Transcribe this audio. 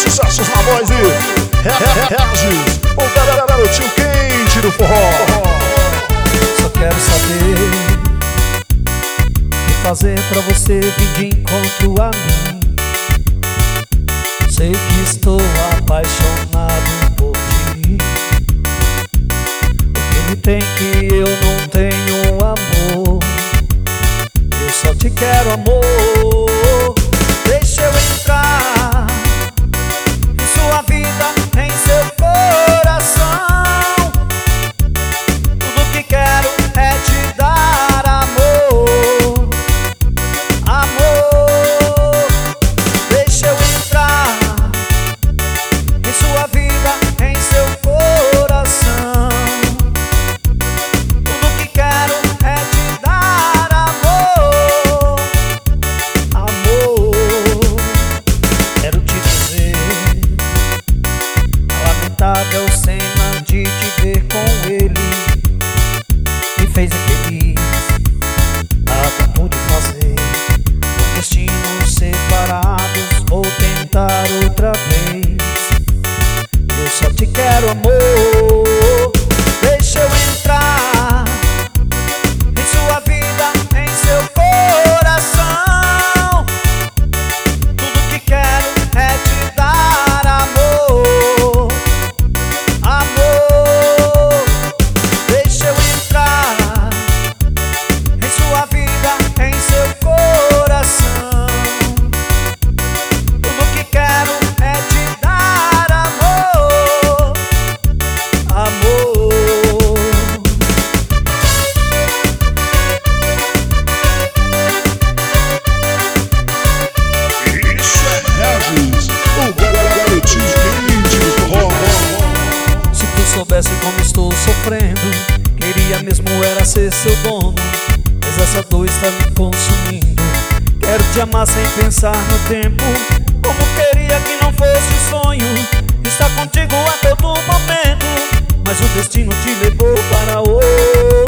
sucessos na voz e Regis, o garotinho quente do forró. Só quero saber o que fazer pra você vir de encontro a mim. Sei que estou apaixonado por ti. O que me tem que eu não tenho amor? Eu só te quero, amor. Deixa eu entrar em sua vida, em seu coração. Tudo que quero é te dar amor, amor. Deixa eu entrar em sua vida, em seu coração. Tudo que quero é te dar amor, amor. Quero te dizer a lamentável cena de te ver com ele. Me fez infeliz, nada pude fazer. Com destinos separados, vou tentar outra vez. Eu só te quero, amor. Deixa eu entrar em sua vida, em seu coração. Tudo que quero é te dar amor, amor. Deixa eu entrar em sua vida, em seu coração. Tudo que quero é te dar amor, amor. Isso é Regis, o garotinho quente do forró. Se tu soubesse como estou sofrendo, queria mesmo era ser seu dono. Mas essa dor está me consumindo. Quero te amar sem pensar no tempo. Como queria que não fosse sonho estar contigo a todo momento. Mas o destino te levou para outro.